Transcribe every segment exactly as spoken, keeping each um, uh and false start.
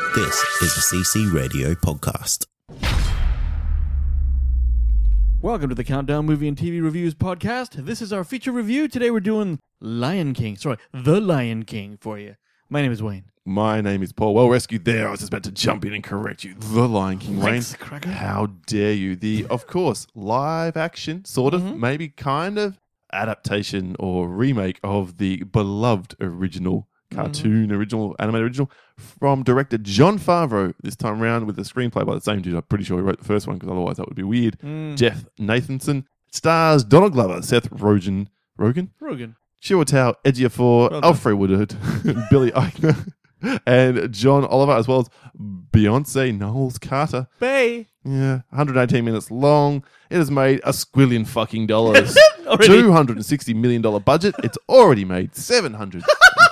This is a C C Radio podcast. Welcome to the Countdown Movie and T V Reviews podcast. This is our feature review. Today we're doing Lion King. Sorry, The Lion King for you. My name is Wayne. My name is Paul. Well rescued there. I was just about to jump in and correct you. The Lion King, Wayne. Thanks, Cracker. How dare you? The, of course, live action, sort of, Mm-hmm. maybe kind of, adaptation or remake of the beloved original cartoon, Mm-hmm. original, animated original from director Jon Favreau this time around with a screenplay by the same dude. I'm pretty sure he wrote the first one because otherwise that would be weird. Mm. Jeff Nathanson. Stars Donald Glover, Seth Rogen, Rogen? Rogan. Chiwetel Ejiofor, Well done. Alfred Woodard, Billy Eichner, and John Oliver, as well as Beyonce Knowles Carter. Bay. Yeah, one hundred eighteen minutes long. It has made a squillion fucking dollars. Already? two hundred sixty million dollars budget. It's already made seven hundred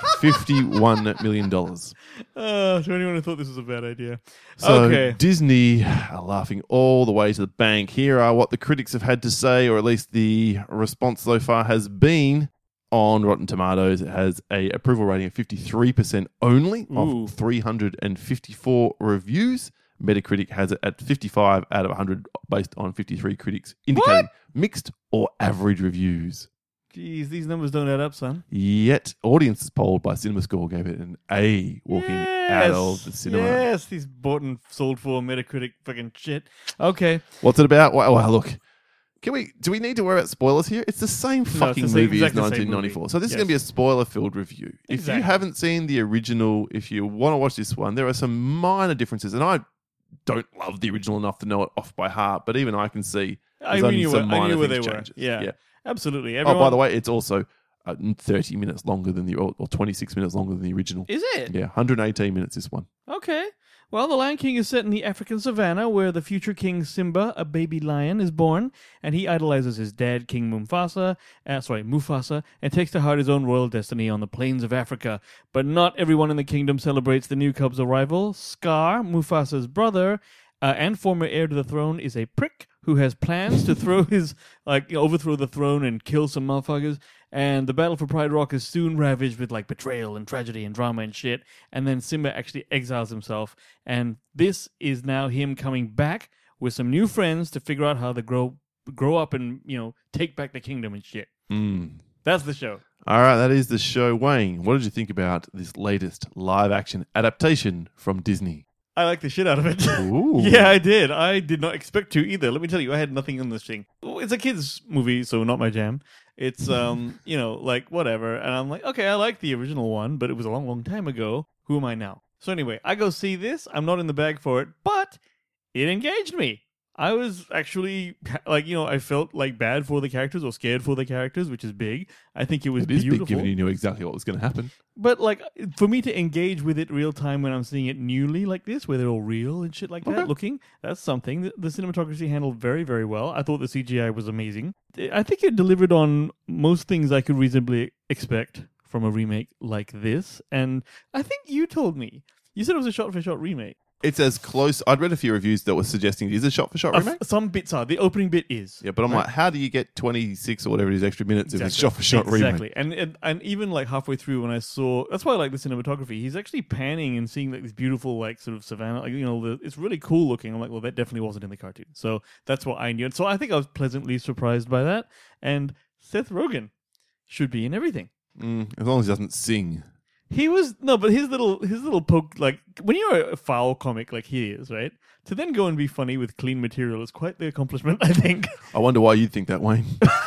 fifty-one million dollars. Uh, to anyone who thought this was a bad idea. So okay. Disney are laughing all the way to the bank. Here are what the critics have had to say, or at least the response so far has been. On Rotten Tomatoes, it has a approval rating of fifty-three percent only Ooh. of three hundred fifty-four reviews. Metacritic has it at fifty-five out of one hundred based on fifty-three critics, indicating mixed or average reviews. Jeez, these numbers don't add up, son. Yet, audiences polled by CinemaScore gave it an A walking out of the cinema. Yes, these bought and sold for Metacritic fucking shit. Okay. What's it about? Well, well, look. Can we? Do we need to worry about spoilers here? It's the same it's fucking the same- movie as exactly the same nineteen ninety-four. movie. So this is Yes. going to be a spoiler-filled review. If Exactly. you haven't seen the original, if you want to watch this one, there are some minor differences, and I don't love the original enough to know it off by heart. But even I can see I there's knew, only you some were, I minor knew where they things were. changes. Yeah, yeah. absolutely. Oh, Everyone... by the way, it's also uh, thirty minutes longer than the or, or twenty-six minutes longer than the original. Is it? Yeah, one hundred eighteen minutes. This one. Okay. Well, The Lion King is set in the African savannah where the future king Simba, a baby lion, is born, and he idolizes his dad, King Mufasa, uh, sorry, Mufasa, and takes to heart his own royal destiny on the plains of Africa. But not everyone in the kingdom celebrates the new cub's arrival. Scar, Mufasa's brother, uh, and former heir to the throne, is a prick who has plans to throw his, like, overthrow the throne and kill some motherfuckers. And the battle for Pride Rock is soon ravaged with, like, betrayal and tragedy and drama and shit. And then Simba actually exiles himself. And this is now him coming back with some new friends to figure out how to grow grow up and, you know, take back the kingdom and shit. Mm. That's the show. All right, that is the show. Wayne, what did you think about this latest live-action adaptation from Disney? I like the shit out of it. Ooh. Yeah, I did. I did not expect to either. Let me tell you, I had nothing on this thing. It's a kid's movie, so not my jam. It's, um, you know, like, whatever. And I'm like, okay, I like the original one, but it was a long, long time ago. Who am I now? So anyway, I go see this. I'm not in the bag for it, but it engaged me. I was actually, like, you know, I felt like bad for the characters or scared for the characters, which is big. I think it was It is beautiful. big, given you knew exactly what was going to happen. But, like, for me to engage with it real time when I'm seeing it newly like this, where they're all real and shit like that, Okay. looking, that's something. The, the cinematography handled very, very well. I thought the C G I was amazing. I think it delivered on most things I could reasonably expect from a remake like this. And I think you told me. You said it was a shot-for-shot remake. It's as close. I'd read a few reviews that were suggesting it is a shot-for-shot Uh, remake. f- some bits are. The opening bit is. Yeah, but I'm Right. like, how do you get twenty-six or whatever it is extra minutes if it's Exactly. shot-for-shot exactly. remake? And, and and even like halfway through when I saw, that's why I like the cinematography. He's actually panning and seeing like this beautiful like sort of savannah. Like, you know, the, it's really cool looking. I'm like, well, that definitely wasn't in the cartoon. So that's what I knew. And so I think I was pleasantly surprised by that. And Seth Rogen should be in everything. Mm, as long as he doesn't sing. He was no, but his little his little poke, like when you're a foul comic like he is, right? To then go and be funny with clean material is quite the accomplishment, I think. I wonder why you'd think that, Wayne.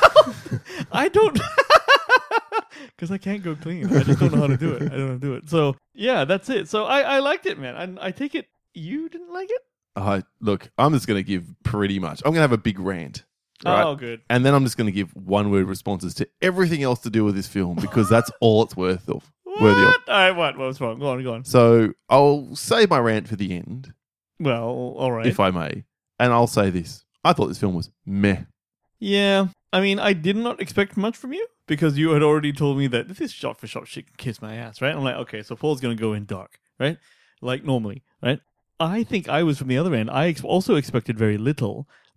I don't, because I can't go clean. I just don't know how to do it. I don't know how to do it. So yeah, that's it. So I, I liked it, man. And I take it you didn't like it. Uh, look, I'm just going to give pretty much. I'm going to have a big rant. Right? Oh, good. And then I'm just going to give one-word responses to everything else to do with this film because that's all it's worth of. What? Worthy of. All right, what? What was wrong? Go on, go on. So I'll save my rant for the end, Well, all right. if I may. And I'll say this. I thought this film was meh. Yeah, I mean, I did not expect much from you because you had already told me that this shot for shot shit can kiss my ass, right? I'm like, okay, so Paul's going to go in dark, right? Like normally, right? I think I was from the other end. I ex- also expected very little,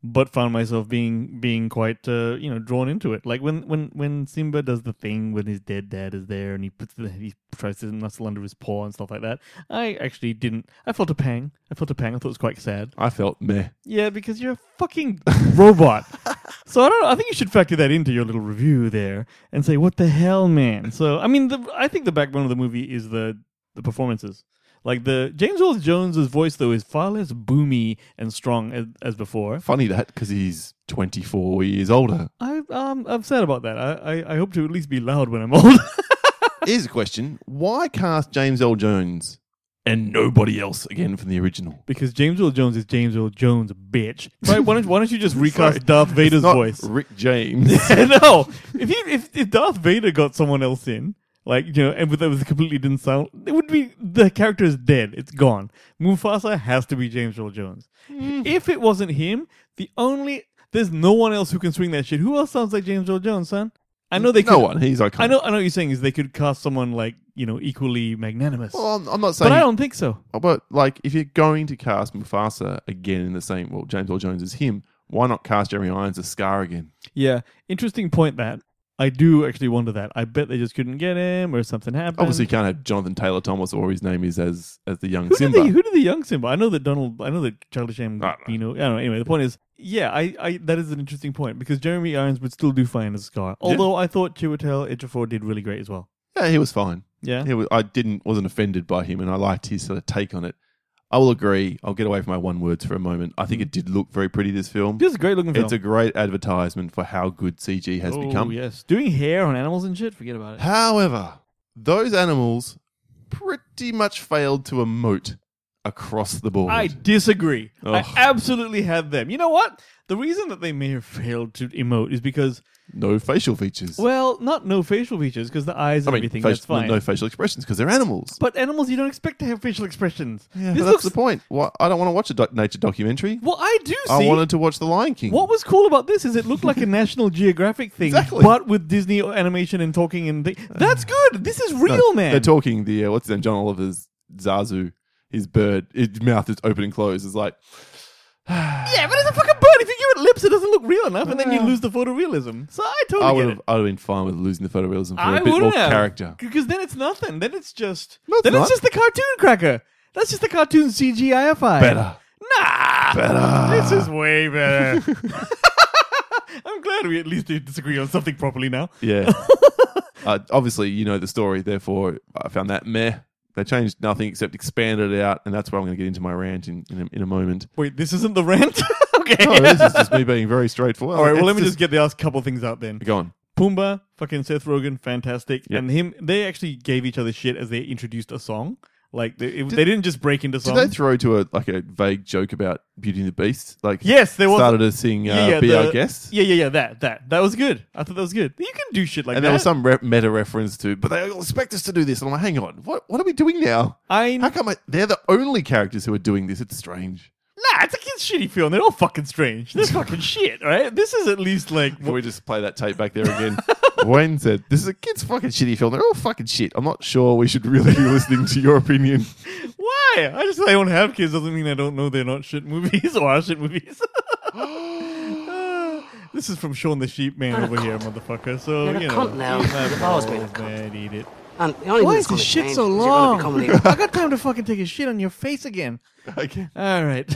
but found myself being being quite uh, you know drawn into it. Like when, when, when Simba does the thing when his dead dad is there and he puts the, he tries to nuzzle under his paw and stuff like that. I actually didn't. I felt a pang. I felt a pang. I thought it was quite sad. I felt meh. Yeah, because you're a fucking robot. So I don't know. I think you should factor that into your little review there and say, what the hell, man? So, I mean, the, I think the backbone of the movie is the, the performances. Like, the James Earl Jones' voice, though, is far less boomy and strong as, as before. Funny that, because he's twenty-four years older. I, um, I'm sad about that. I, I, I hope to at least be loud when I'm old. Here's a question. Why cast James Earl Jones and nobody else again from the original? Because James Earl Jones is James Earl Jones, bitch. Right? Why don't, why don't you just recast Sorry. Darth Vader's It's not voice? Rick James. No, if, he, if if Darth Vader got someone else in, like, you know, and with that was completely didn't sound, it would be, the character is dead. It's gone. Mufasa has to be James Earl Jones. Mm. If it wasn't him, the only, there's no one else who can swing that shit. Who else sounds like James Earl Jones, son? I know they could. No one. He's iconic. I know, I know what you're saying is they could cast someone like, you know, equally magnanimous. Well, I'm, I'm not saying. But I don't think so. But, like, if you're going to cast Mufasa again in the same, well, James Earl Jones is him, why not cast Jeremy Irons as Scar again? Yeah, interesting point that. I do actually wonder that. I bet they just couldn't get him or something happened. Obviously, you can't have Jonathan Taylor Thomas or his name is as as the young Who Simba. did, the, who did the young Simba? I know that Donald. I know that Charlie Sheen. I don't know. You know. I don't know. Anyway, the point is, yeah, I, I. That is an interesting point because Jeremy Irons would still do fine as Scar. Although I thought Chiwetel Ejiofor did really great as well. Yeah, he was fine. Yeah. He was, I didn't wasn't offended by him, and I liked his sort of take on it. I will agree. I'll get away from my one words for a moment. I think it did look very pretty, this film. This is a great looking film. It's a great advertisement for how good C G has oh, become. yes, doing hair on animals and shit. Forget about it. However, those animals pretty much failed to emote across the board. I disagree. I Ugh. absolutely had them. You know what? The reason that they may have failed to emote is because, no facial features. well, not no facial features because the eyes I and mean, everything. facial, That's fine. no facial expressions because they're animals. But animals, you don't expect to have facial expressions. Yeah, this but looks. that's the point. What, I don't want to watch a doc- nature documentary. Well, I do see. I wanted to watch The Lion King. What was cool about this is it looked like a National Geographic thing, Exactly. but with Disney animation and talking and thi- that's good. This is real, No, man. They're talking the uh, what's his name? John Oliver's Zazu. His bird. His mouth is open and closed. It's like. yeah, but it's a fucking bird. If you give it lips, it doesn't look real enough, and then you lose the photorealism. So I totally I get would it. have. I would have been fine with losing the photorealism for I a bit more wouldn't have. character. Because then it's nothing. Then it's just. No, it's then not. it's just the cartoon cracker. That's just the cartoon C G I F I. Better. Nah. Better. This is way better. I'm glad we at least disagree on something properly now. Yeah. uh, obviously, you know the story. Therefore, I found that meh. They changed nothing except expanded it out, and that's where I'm going to get into my rant in, in, a, in a moment. Wait, this isn't the rant? Okay. No, this is just me being very straightforward. All right, well, It's let me just get the last couple things out then. Go on. Pumbaa, fucking Seth Rogen, fantastic. Yep. And him, they actually gave each other shit as they introduced a song. Like, they, it, they didn't just break into Did songs. they throw to a like a vague joke about Beauty and the Beast? Like, Yes, there was. started to sing uh, Yeah, yeah, "Be the- Our Guest," Yeah, yeah, yeah, that, that. That was good. I thought that was good. You can do shit like and that. there was some re- meta reference to, but they all expect us to do this. And I'm like, hang on, what what are we doing now? I, How come I, they're the only characters who are doing this? It's strange. Nah, it's a kid's shitty film. They're all fucking strange. They're fucking shit, right? This is at least like... Can we just play that tape back there again? Wayne said, "This is a kid's fucking shitty film. They're all fucking shit. I'm not sure we should really be listening to your opinion." Why? I just I don't have kids doesn't mean I don't know they're not shit movies or are shit movies. This is from Shaun the Sheep Man over here, motherfucker. So, You're a you know. cunt now. eat my You've always been a balls, cunt. man, eat it. And the only Why way is it's gonna this shit change so is you're long? gonna become an I got time to fucking take a shit on your face again. Okay. All right.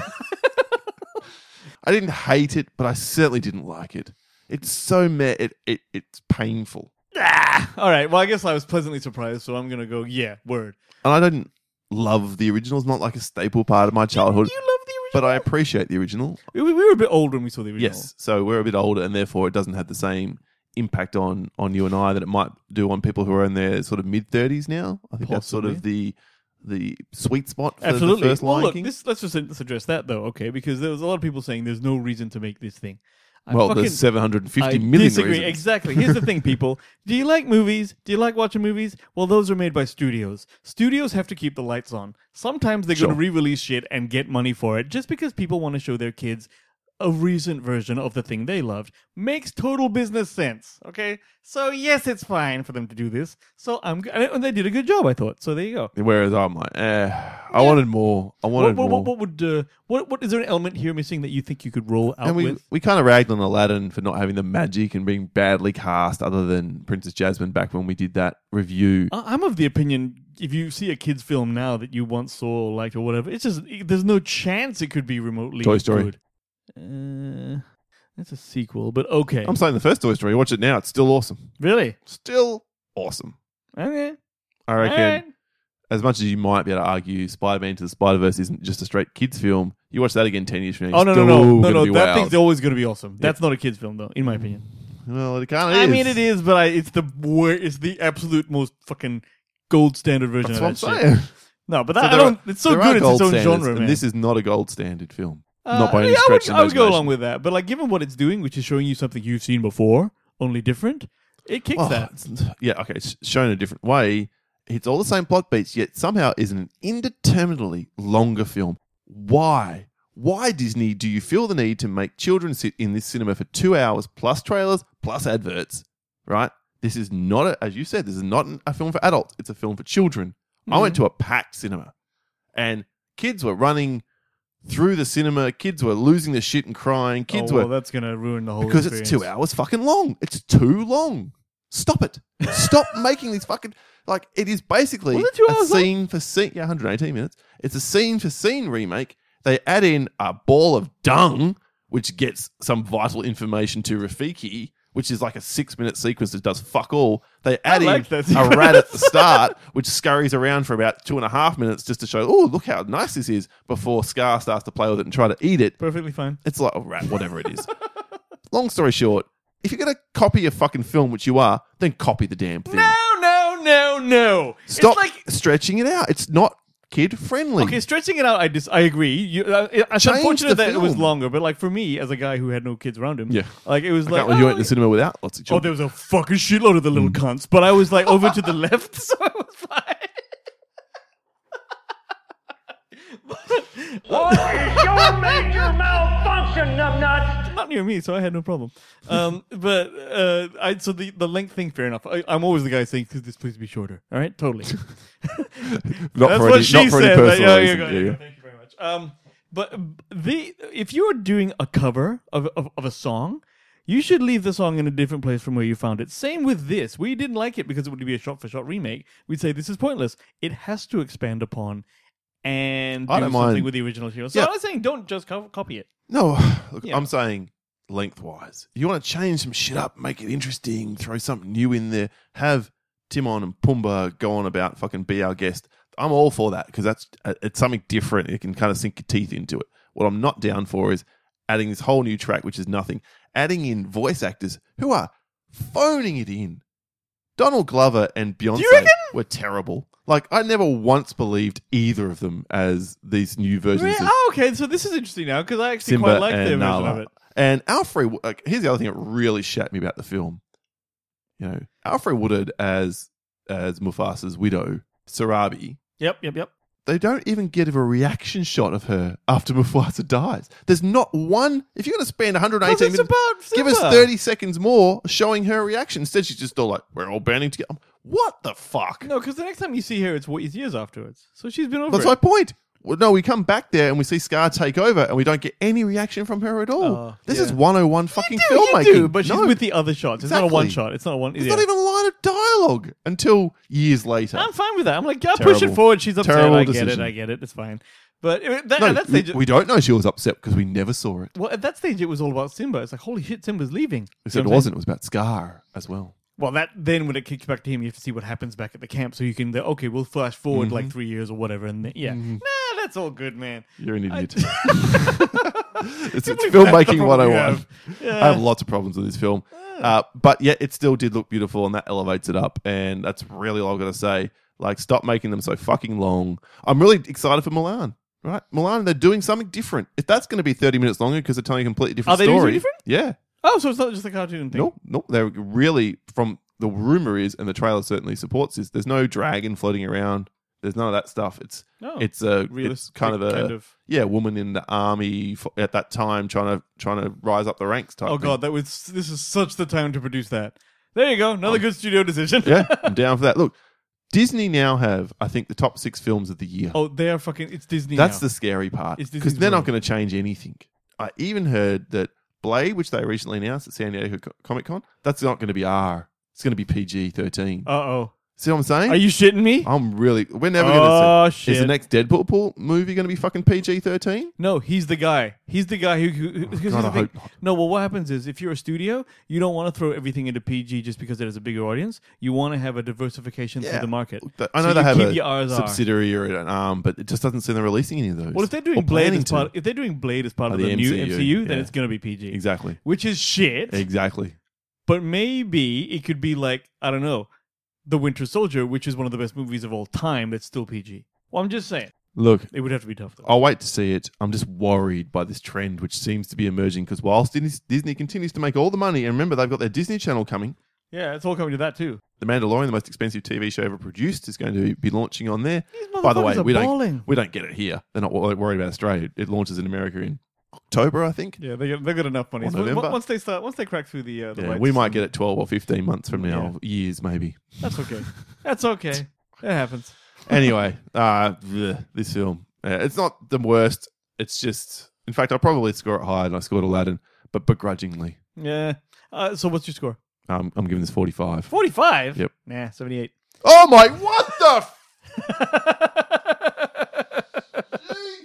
I didn't hate it, but I certainly didn't like it. It's so meh. It, it it's painful, Ah, all right. Well, I guess I was pleasantly surprised, so I'm gonna go. Yeah, word. and I didn't love the original. It's not like a staple part of my childhood, You love the original, but I appreciate the original. we, we were a bit older when we saw the original. Yes, so we're a bit older, and therefore it doesn't have the same impact on on you and I that it might do on people who are in their sort of mid thirties now. I think that's sort of the the sweet spot for Absolutely. the first well, Lion look, King. this, let's just let's address that though, okay? Because there was a lot of people saying there's no reason to make this thing. I well, fucking- there's seven hundred fifty I million disagree. reasons. Exactly. Here's the thing, people. Do you like movies? Do you like watching movies? Well, those are made by studios. Studios have to keep the lights on. Sometimes they're Sure. going to re-release shit and get money for it just because people want to show their kids a recent version of the thing they loved. Makes total business sense, okay? So, yes, it's fine for them to do this. So, I'm g- and they did a good job, I thought. So, there you go. Whereas I'm like, eh, I wanted more. I wanted What, what, more. what, what would uh, what what is there an element here missing that you think you could roll out and we with? we kind of ragged on Aladdin for not having the magic and being badly cast, other than Princess Jasmine back when we did that review. I- I'm of the opinion if you see a kids film now that you once saw or liked or whatever, it's just there's no chance it could be remotely Toy Story. good. Uh, that's a sequel, but okay. I'm saying the first Toy Story. Watch it now; it's still awesome. Really? Still awesome. Okay. I reckon. All right. As much as you might be able to argue Spider-Man to the Spider-Verse isn't just a straight kids film, you watch that again ten years from now. Oh no you're no no still no gonna no! be That wowed. thing's always going to be awesome. That's not a kids film though, in my opinion. Well, it kind of I is. mean, it is, but I, it's the wor- it's the absolute most fucking gold standard version That's of what that I'm shit. saying. No, but So that, I there don't. are- It's so there are good. It's its gold own standards, genre, man. and this is not a gold standard film. Uh, not by any yeah, stretch I of would, I would go imagination. along with that. But like, given what it's doing, which is showing you something you've seen before, only different, it kicks Well, that. it's- yeah, okay, it's shown a different way. It's all the same plot beats, yet somehow is an indeterminately longer film. Why? Why, Disney, do you feel the need to make children sit in this cinema for two hours plus trailers plus adverts? Right? This is not, a, as you said, this is not an- a film for adults. It's a film for children. I Mm-hmm. went to a packed cinema, and kids were running through the cinema. Kids were losing their shit and crying. Kids oh, well, were that's gonna ruin the whole because experience. it's two hours fucking long. It's too long. Stop it. Stop making these fucking like it is basically Was it two a hours long? scene for scene. Yeah, one hundred eighteen minutes. It's a scene for scene remake. They add in a ball of dung, which gets some vital information to Rafiki, which is like a six minute sequence that does fuck all. They add in like that a rat at the start, which scurries around for about two and a half minutes just to show, oh, look how nice this is, before Scar starts to play with it and try to eat it. Perfectly fine. It's like a rat, whatever it is. Long story short, if you're going to copy a fucking film, which you are, then copy the damn thing. No, no, no, no. Stop It's like stretching it out. It's not kid friendly. okay, stretching it out. I dis- I agree. You, uh, it- it's Change unfortunate the that it was film. longer, but like for me, as a guy who had no kids around him, Yeah. like it was I like can't believe you oh, went to the cinema without lots of oh, children. there was a fucking shitload of the little cunts, but I was like over to the left, so I was fine. What is your major malfunction, numbnuts? Not near me, so I had no problem. Um, but uh, I so the, the length thing, fair enough. I, I'm always the guy saying, "Could this please be shorter?" All right, totally. not That's for what any, she not for said. any personal Yeah, reason. yeah, Yeah, yeah, yeah. Thank you very much. Um, but the if you are doing a cover of, of of a song, you should leave the song in a different place from where you found it. Same with this. We didn't like it because it would be a shot for shot remake. We'd say this is pointless. It has to expand upon and do I don't something mind. with the original hero. So Yeah. I'm not saying don't just co- copy it. No, look, Yeah. I'm saying lengthwise. You want to change some shit up, make it interesting, throw something new in there, have Timon and Pumbaa go on about fucking be our guest. I'm all for that because that's uh, it's something different. It can kind of sink your teeth into it. What I'm not down for is adding this whole new track, which is nothing. Adding in voice actors who are phoning it in. Donald Glover and Beyonce you reckon? were terrible. Like, I never once believed either of them as these new versions Really? of Oh, okay. So this is interesting now because I actually Simba quite like and their version Nala. of it. And Alfred, like, here's the other thing that really shat me about the film. You know, Alfred Woodard as as Mufasa's widow, Sarabi. Yep, yep, yep. They don't even give a reaction shot of her after Mufasa dies. There's not one. If you're going to spend one hundred eighteen Because it's minutes, about give us Simba. thirty seconds more showing her reaction. Instead, she's just all like, "We're all banding together." What the fuck? No, because the next time you see her, it's what it's years afterwards. So she's been over That's it. my point. Well, no, we come back there and we see Scar take over, and we don't get any reaction from her at all. Oh, this yeah. is one oh one fucking You filmmaking. do, but she's No. with the other shots. It's not a Exactly. one shot. It's not a one. There's yeah. not even a line of dialogue until years later. I'm fine with that. I'm like, yeah, push Terrible. it forward. She's upset. Terrible I get decision. it. I get it. It's fine. But it, that, no, at that we, stage, we don't know she was upset because we never saw it. well, at that stage, it was all about Simba. It's like, holy shit, Simba's leaving. Except You know it what I'm wasn't. It was about Scar as well. saying? Well, that then when it kicks back to him, you have to see what happens back at the camp, so you can. Okay, we'll flash forward Mm-hmm. like three years or whatever, and then, yeah, nah, that's all good, man. You're an I- idiot. it's it's believe that's the filmmaking problem one oh you one. have. Yeah. I have lots of problems with this film. Uh, but yet it still did look beautiful, and that elevates it up. And that's really all I've got to say. Like, stop making them so fucking long. I'm really excited for Mulan. Right? Mulan, they're doing something different. If that's going to be thirty minutes longer because they're telling a completely different Are they doing story. something different? Yeah. Oh, so it's not just a cartoon thing. No, no. They're really, from the rumor is, and the trailer certainly supports this, there's no dragon floating around. There's none of that stuff. It's Oh, it's a it's realistic kind of a kind of- yeah woman in the army f- at that time trying to trying to rise up the ranks type. Oh thing. god, that was this is such the time to produce that. There you go, another good studio decision. Yeah, I'm down for that. Look, Disney now have, I think, the top six films of the year. Oh, they are fucking. It's Disney. That's now. the scary part. It's Because Disney's they're not world. going to change anything. I even heard that Blade, which they recently announced at San Diego Comic Con, that's not going to be R. It's going to be P G thirteen. Uh oh. See what I'm saying? Are you shitting me? I'm really. We're never Oh, going to see. shit. Is the next Deadpool movie going to be fucking P G thirteen? No, he's the guy. He's the guy who. who, who because here's God, the I thing. hope not. No, well, what happens is if you're a studio, you don't want to throw everything into P G just because it has a bigger audience. You want to have a diversification through the market. Th- I know So they you have keep a your R's R. subsidiary or an arm, but it just doesn't seem they're releasing any of those. Well, if they're Or doing Blade planning as to. part, if they're doing Blade as part Oh, of the the, new M C U, M C U, then yeah. it's going to be P G. Exactly. Which is shit. Exactly. But maybe it could be like, I don't know, The Winter Soldier, which is one of the best movies of all time that's still P G. Well, I'm just saying. Look, It would have to be tough, though. I'll wait to see it. I'm just worried by this trend, which seems to be emerging because whilst Dis- Disney continues to make all the money, and remember, they've got their Disney Channel coming. Yeah, it's all coming to that, too. The Mandalorian, the most expensive T V show ever produced, is going to be launching on there. These By the way, motherfuckers are we balling. don't we don't get it here. They're not wo- worried about Australia. It launches in America in October, I think. Yeah, they got, they got enough money. Or So November. once they start, once they crack through the, uh, the Yeah, rights we might system, get it twelve or fifteen months from now, years maybe. That's okay. That's okay. It happens. Anyway, uh, bleh, this film, uh, it's not the worst. It's just, in fact, I'll probably score it higher than I scored Aladdin, but begrudgingly. Yeah. Uh, so what's your score? Um, I'm giving this forty-five. forty-five? Yep. Nah, seventy-eight. Oh my, what the? Jeez.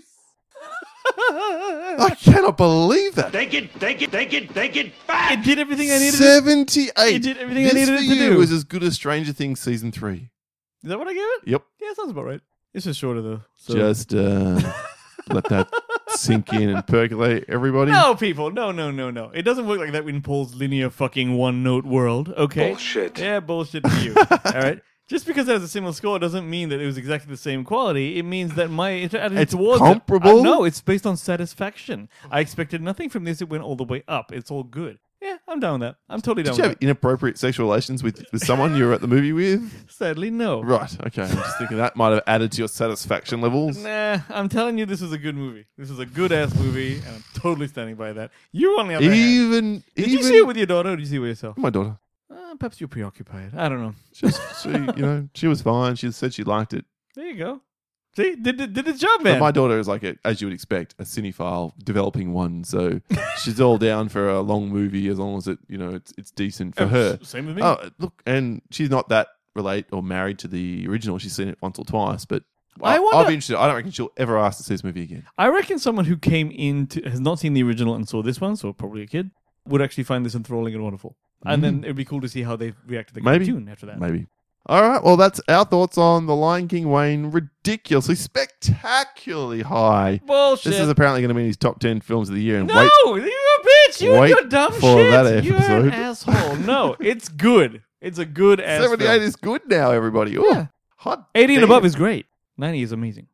I cannot believe that. Take it, take it, take it, take it back! It did everything I needed. to seventy-eight. It did everything I this needed for it to you do. was as good as Stranger Things season three. Is that what I gave it? Yep. Yeah, sounds about right. It's just shorter though. So. Just uh, let that sink in and percolate, everybody. No, people. No, no, no, no. It doesn't work like that in Paul's linear fucking one note world. Okay. Bullshit. Yeah, bullshit to you. All right. Just because it has a similar score doesn't mean that it was exactly the same quality. It means that my inter- attitude It's towards it- comparable? Uh, no, it's based on satisfaction. I expected nothing from this. It went all the way up. It's all good. Yeah, I'm down with that. I'm totally down Did you with have inappropriate sexual relations with, with someone you were at the movie with? that. Sadly, no. Right, okay. I'm just thinking that might have added to your satisfaction levels. Nah, I'm telling you, this is a good movie. This is a good ass movie, and I'm totally standing by that. You, on the other hand, Even, did even you see it with your daughter, or did you see it with yourself? my daughter. Uh, perhaps you're preoccupied. I don't know. She, was, she, you know, she was fine. She said she liked it. There you go. See, did did, did its job, But man. my daughter is like, a, as you would expect, a cinephile developing one. So she's all down for a long movie as long as it, you know, it's it's decent for Uh, her. s- Same with me. Oh, look, and she's not that relate or married to the original. She's seen it once or twice, but I I wonder- I'll be interested. I don't reckon she'll ever ask to see this movie again. I reckon someone who came into has not seen the original and saw this one, so probably a kid, would actually find this enthralling and wonderful. And then it'd be cool to see how they react to the Mm. Maybe. cartoon after that. Maybe. All right. Well, that's our thoughts on The Lion King. Wayne, ridiculously, spectacularly high. Bullshit. This is apparently going to be in his top ten films of the year. And no, wait, you're a bitch. You wait and your dumb for shit. that You're episode. an asshole. No, it's good. It's a good ass seventy-eight film. is good now, everybody. Ooh, Yeah. hot. eighty and damn. above is great. ninety is amazing.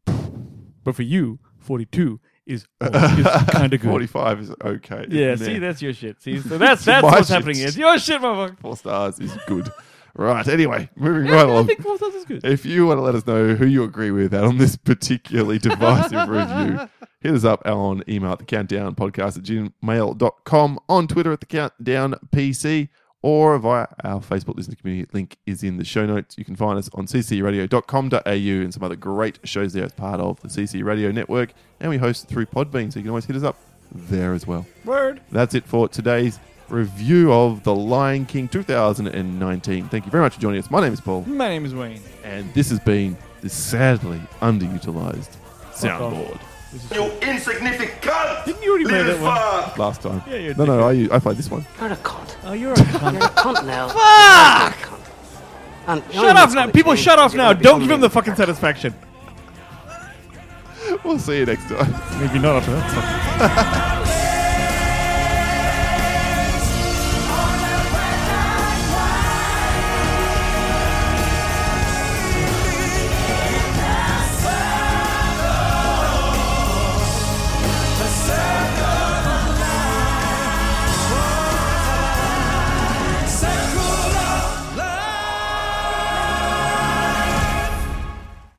But for you, forty-two is, oh, is kind of good. forty-five is okay. Yeah, Nah. see, that's your shit. See, so that's that's My what's shit. happening here. It's your shit, motherfucker. Four stars is good. Right. Anyway, moving Yeah, right I along. think four stars is good. If you want to let us know who you agree with on this particularly divisive review, hit us up on email at the countdown podcast at gmail dot com, on Twitter at the countdown P C, or via our Facebook listener community. Link is in the show notes. You can find us on c c radio dot com dot a u and some other great shows there as part of the C C Radio Network. And we host through Podbean, so you can always hit us up there as well. Word. That's it for today's review of The Lion King two thousand nineteen. Thank you very much for joining us. My name is Paul, My name is Wayne. and this has been the sadly underutilized soundboard. This is You insignificant cunt! Didn't you already play that one? Last time. Yeah, you're a no, no, I, I played this one. You're a cunt. Oh, you're a cunt. You're a cunt now. Fuck! Cunt. And the only Shut thing up that's now. gonna People, change shut is off you're now. gonna be Don't give him the hungry. fucking satisfaction. We'll see you next time. Maybe not after that.